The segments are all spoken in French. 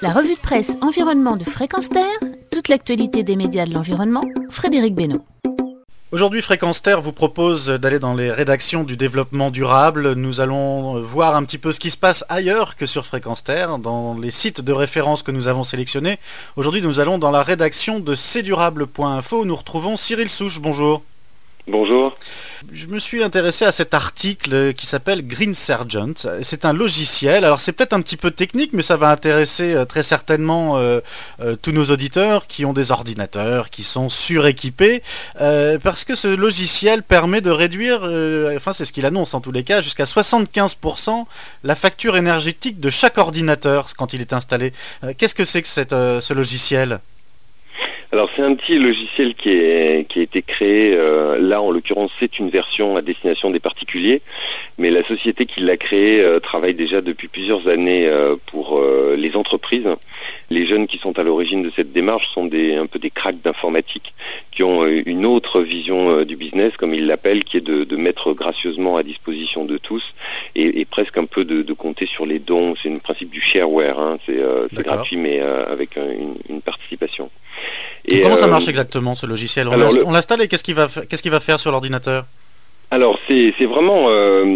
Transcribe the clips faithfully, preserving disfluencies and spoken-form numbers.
La revue de presse Environnement de Fréquence Terre, toute l'actualité des médias de l'environnement, Frédéric Benoît. Aujourd'hui, Fréquence Terre vous propose d'aller dans les rédactions du développement durable. Nous allons voir un petit peu ce qui se passe ailleurs que sur Fréquence Terre, dans les sites de référence que nous avons sélectionnés. Aujourd'hui, nous allons dans la rédaction de c durable point info où nous retrouvons Cyril Souche. Bonjour. Bonjour. Je me suis intéressé à cet article qui s'appelle Green Sergeant. C'est un logiciel. Alors c'est peut-être un petit peu technique, mais ça va intéresser très certainement euh, euh, tous nos auditeurs qui ont des ordinateurs, qui sont suréquipés, euh, parce que ce logiciel permet de réduire, euh, enfin c'est ce qu'il annonce en tous les cas, jusqu'à soixante-quinze pour cent la facture énergétique de chaque ordinateur quand il est installé. Euh, qu'est-ce que c'est que cette, euh, ce logiciel ? Alors c'est un petit logiciel qui, est, qui a été créé, euh, là en l'occurrence c'est une version à destination des particuliers, mais la société qui l'a créé euh, travaille déjà depuis plusieurs années euh, pour euh, les entreprises. Les jeunes qui sont à l'origine de cette démarche sont des, un peu des cracks d'informatique qui ont euh, une autre vision euh, du business, comme ils l'appellent, qui est de, de mettre gracieusement à disposition de tous et, et presque un peu de, de compter sur les dons. C'est le principe du shareware, hein. c'est, euh, c'est gratuit mais euh, avec un, une, une participation. Et comment euh, ça marche exactement ce logiciel ? On, alors, l'inst- le... on l'installe et qu'est-ce qu'il va, fa- qu'est-ce qu'il va faire sur l'ordinateur ? Alors c'est, c'est vraiment euh,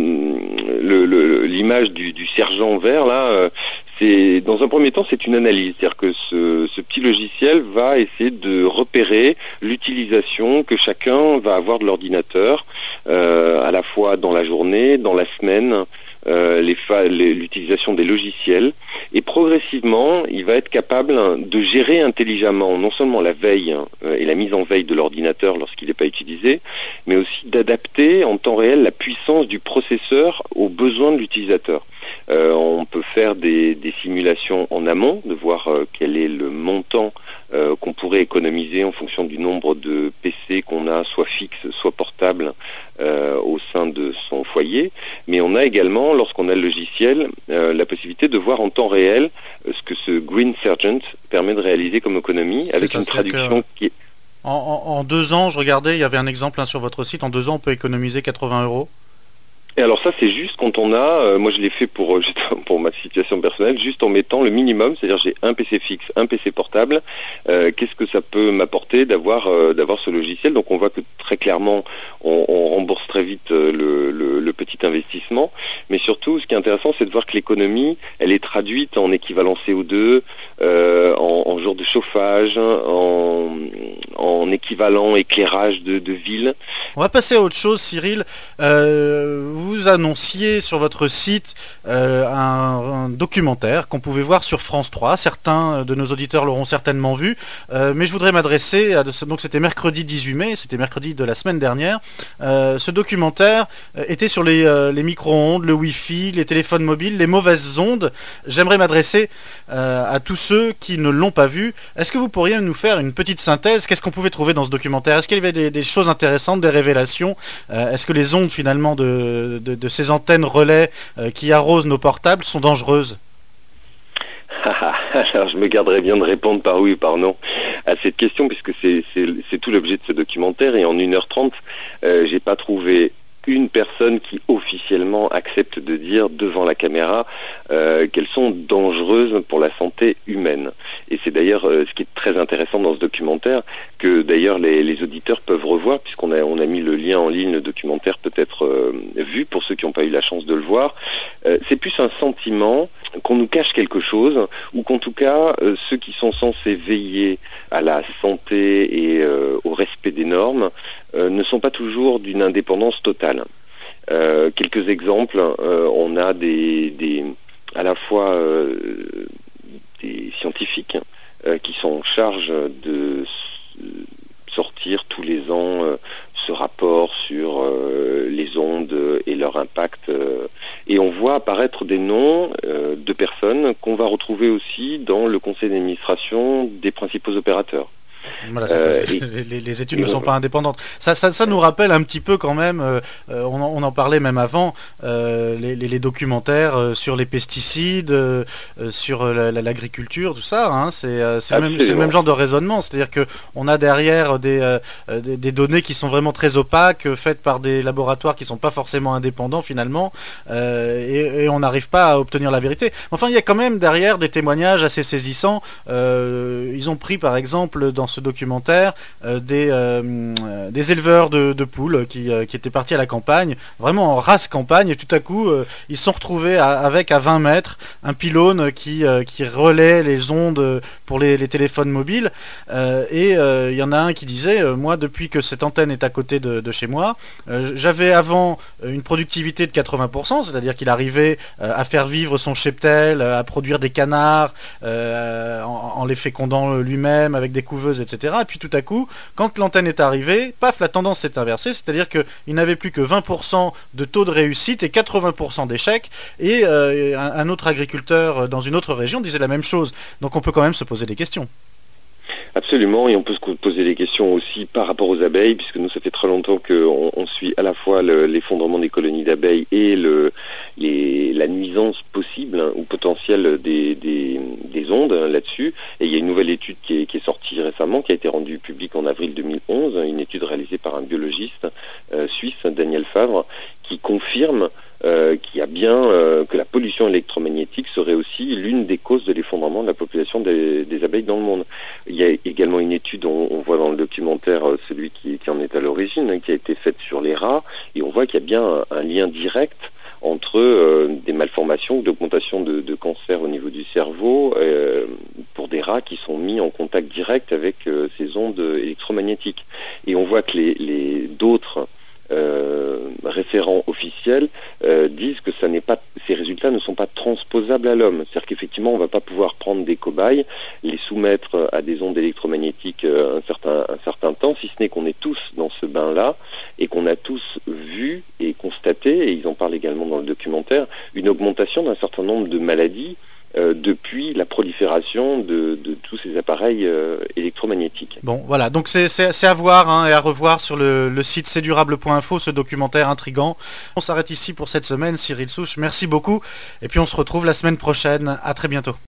le, le, l'image du, du sergent vert là. Euh, c'est dans un premier temps c'est une analyse, c'est-à-dire que ce, ce petit logiciel va essayer de repérer l'utilisation que chacun va avoir de l'ordinateur, euh, à la fois dans la journée, dans la semaine. Euh, les fa- les, l'utilisation des logiciels, et progressivement il va être capable de gérer intelligemment non seulement la veille euh, et la mise en veille de l'ordinateur lorsqu'il n'est pas utilisé, mais aussi d'adapter en temps réel la puissance du processeur aux besoins de l'utilisateur. Euh, on peut faire des, des simulations en amont, de voir euh, quel est le montant euh, qu'on pourrait économiser en fonction du nombre de P C qu'on a, soit fixe, soit portable, euh, au sein de son foyer. Mais on a également, lorsqu'on a le logiciel, euh, la possibilité de voir en temps réel euh, ce que ce Green Sergeant permet de réaliser comme économie, avec ça, une traduction que... qui est... En, en, en deux ans, je regardais, il y avait un exemple hein, sur votre site, en deux ans on peut économiser quatre-vingts euros. Et alors ça c'est juste quand on a, euh, moi je l'ai fait pour, euh, pour ma situation personnelle, juste en mettant le minimum, c'est-à-dire j'ai un P C fixe, un P C portable, euh, qu'est-ce que ça peut m'apporter d'avoir euh, d'avoir ce logiciel. Donc on voit que très clairement on, on rembourse très vite euh, le, le, le petit investissement, mais surtout ce qui est intéressant c'est de voir que l'économie elle est traduite en équivalent C O deux, euh, en, en jours de chauffage, en, en équivalent éclairage de, de ville. On va passer à autre chose Cyril, euh, vous Vous annonciez sur votre site euh, un, un documentaire qu'on pouvait voir sur France trois. Certains de nos auditeurs l'auront certainement vu, euh, mais je voudrais m'adresser à... Donc c'était mercredi dix-huit mai, c'était mercredi de la semaine dernière. Euh, ce documentaire était sur les, euh, les micro-ondes, le Wi-Fi, les téléphones mobiles, les mauvaises ondes. J'aimerais m'adresser euh, à tous ceux qui ne l'ont pas vu. Est-ce que vous pourriez nous faire une petite synthèse ? Qu'est-ce qu'on pouvait trouver dans ce documentaire ? Est-ce qu'il y avait des, des choses intéressantes, des révélations ? euh, Est-ce que les ondes finalement de De, de ces antennes relais euh, qui arrosent nos portables sont dangereuses ? Alors je me garderai bien de répondre par oui ou par non à cette question, puisque c'est, c'est, c'est tout l'objet de ce documentaire, et en une heure trente, euh, j'ai pas trouvé une personne qui officiellement accepte de dire devant la caméra euh, qu'elles sont dangereuses pour la santé humaine. Et c'est d'ailleurs euh, ce qui est très intéressant dans ce documentaire, que d'ailleurs les, les auditeurs peuvent revoir, puisqu'on a, on a mis le lien en ligne, le documentaire peut être euh, vu pour ceux qui n'ont pas eu la chance de le voir. Euh, c'est plus un sentiment qu'on nous cache quelque chose, ou qu'en tout cas euh, ceux qui sont censés veiller à la santé et euh, au respect des normes euh, ne sont pas toujours d'une indépendance totale. Euh, quelques exemples, euh, on a des, des à la fois euh, des scientifiques euh, qui sont en charge de sortir tous les ans euh, ce rapport sur euh, les ondes et leur impact, euh, et on voit apparaître des noms euh, de personnes qu'on va retrouver aussi dans le conseil d'administration des principaux opérateurs. Voilà, euh, ça, et, les, les études ne sont pas indépendantes. Ça, ça, ça nous rappelle un petit peu quand même, euh, on, en, on en parlait même avant, euh, les, les, les documentaires euh, sur les pesticides, euh, sur la, la, l'agriculture, tout ça. Hein, c'est euh, le, le même genre de raisonnement. C'est-à-dire qu'on a derrière des, euh, des, des données qui sont vraiment très opaques, faites par des laboratoires qui ne sont pas forcément indépendants finalement, euh, et, et on n'arrive pas à obtenir la vérité. Enfin, il y a quand même derrière des témoignages assez saisissants. Euh, ils ont pris par exemple dans ce documentaire euh, des, euh, des éleveurs de, de poules qui, euh, qui étaient partis à la campagne, vraiment en race campagne, et tout à coup euh, ils se sont retrouvés à, avec à vingt mètres un pylône qui, euh, qui relaie les ondes pour les, les téléphones mobiles, euh, et il euh, y en a un qui disait euh, moi depuis que cette antenne est à côté de, de chez moi, euh, j'avais avant une productivité de quatre-vingts pour cent, c'est-à-dire qu'il arrivait euh, à faire vivre son cheptel, à produire des canards euh, en, en les fécondant lui-même avec des couveuses, et cetera. Et puis tout à coup, quand l'antenne est arrivée, paf, la tendance s'est inversée, c'est-à-dire qu'il n'avait plus que vingt pour cent de taux de réussite et quatre-vingts pour cent d'échecs, et euh, un, un autre agriculteur dans une autre région disait la même chose. Donc on peut quand même se poser des questions. Absolument, et on peut se poser des questions aussi par rapport aux abeilles, puisque nous, ça fait très longtemps qu'on on suit à la fois le, l'effondrement des colonies d'abeilles et le, les, la nuisance possible hein, ou potentielle des, des, des ondes hein, là-dessus. Et il y a une nouvelle étude qui est, qui est sortie récemment, qui a été rendue publique en avril deux mille onze, une étude réalisée par un biologiste euh, suisse, Daniel Favre, qui confirme Euh, qu'il y a bien euh, que la pollution électromagnétique serait aussi l'une des causes de l'effondrement de la population des, des abeilles dans le monde. Il y a également une étude, on, on voit dans le documentaire euh, celui qui, qui en est à l'origine, hein, qui a été faite sur les rats, et on voit qu'il y a bien un, un lien direct entre euh, des malformations ou d'augmentation de, de cancer au niveau du cerveau euh, pour des rats qui sont mis en contact direct avec euh, ces ondes électromagnétiques. Et on voit que les, les d'autres Euh, référents officiels euh, disent que ça n'est pas, ces résultats ne sont pas transposables à l'homme. C'est-à-dire qu'effectivement, on ne va pas pouvoir prendre des cobayes, les soumettre à des ondes électromagnétiques euh, un certain, un certain temps, si ce n'est qu'on est tous dans ce bain-là et qu'on a tous vu et constaté, et ils en parlent également dans le documentaire, une augmentation d'un certain nombre de maladies Euh, depuis la prolifération de, de tous ces appareils euh, électromagnétiques. Bon, voilà, donc c'est, c'est, c'est à voir hein, et à revoir sur le, le site c'est durable point info, ce documentaire intriguant. On s'arrête ici pour cette semaine. Cyril Souche, merci beaucoup, et puis on se retrouve la semaine prochaine. À très bientôt.